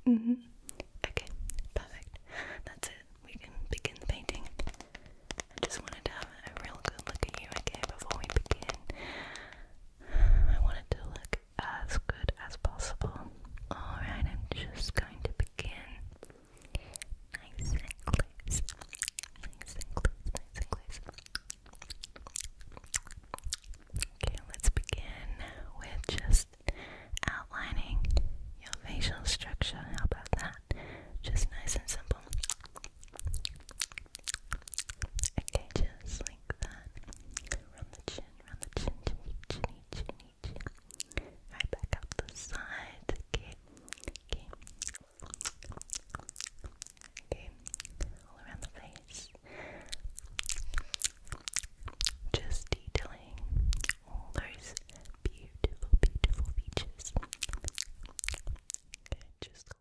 Mm-hmm. Okay, perfect. That's it. We can begin the painting. I just wanted to have a real good look at you, okay, before we begin. I want it to look as good as possible. Alright, I'm just going to begin. Nice and close. Nice and close, nice and close. Okay, let's begin with just outlining your facial structure. How about that? Just nice and simple. Okay, just like that. Run the chin, chinny, chin. Right back up the sides. Okay, okay. Okay, all around the face. Just detailing all those beautiful, beautiful features. Okay, just